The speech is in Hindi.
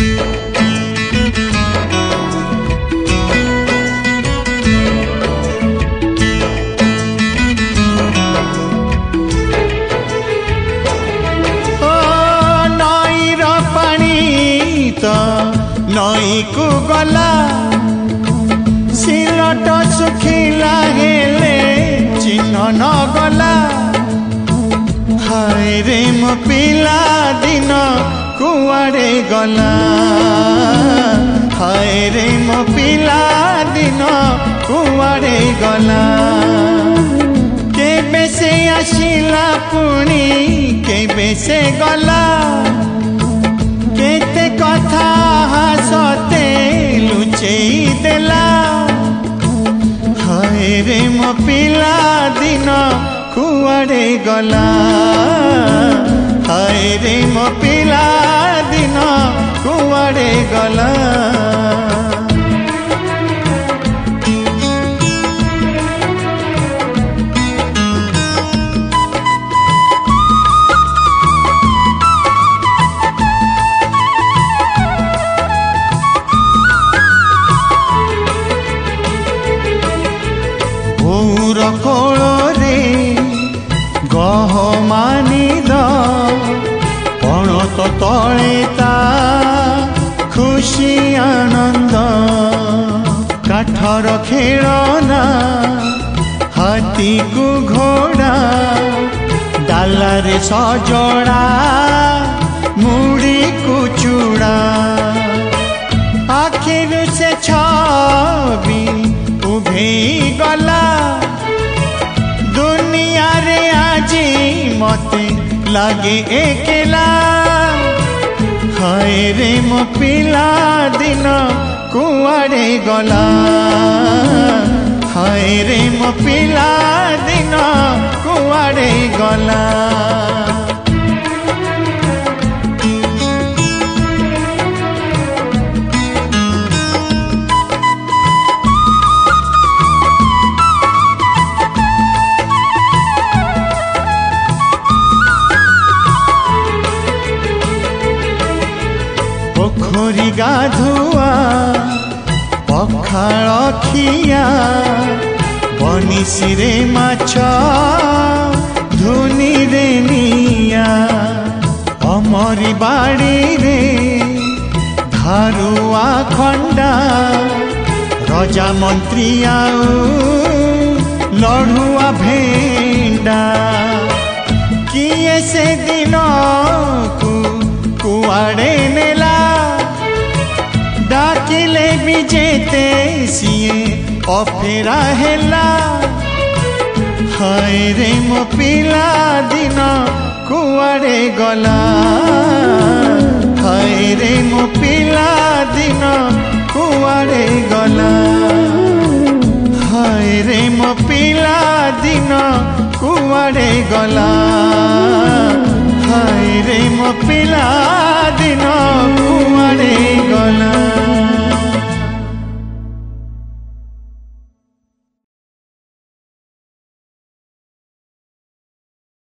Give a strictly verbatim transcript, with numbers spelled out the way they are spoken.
नई को गला सिलट सुखिला हेले चिन्ह न गला। हाय रे मो पिला दिन कुआड़े गला। हाय रे मो पिला दिन कुआड़े गला। केबे से आसिला पुणी केबे से गला। केते कथा हसते लुचेई देला। हाय रे मो पिला दिन कुआड़े गला। हाय रे मो पिला दिन कुआड़े गला। कोଳରେ गहमानी पणत तले ता खुशी आनंद। काठर खेलना हाथी को घोड़ा डालारे सजड़ा मुड़ी को चूड़ा। आखिर से छवि उभे गला। दुनिया रे आजी मते लागे एकेला। हाय रे मो पिला दिन कुआड़े गला। हाय रे मो पिला दिन कुआड़े गला। पोखरी गाधुआ पखाल खिया बनिसी रे माछ धुनी रे निया। अमरी बाड़ी रे धारुआ खंडा रजा मंत्री आउ लड़ुआ भेंडा। किए से दिन को कुआड़े नेला। डाकिले भी जेते सिए अफेरा हेला। हाय रे मो पिला दिन कुआड़े गला। हाय रे मो पिला दिन कुआड़े गला। हाय रे मो पिला दिन कुआड़े गला। हाय रे मो पिला दिन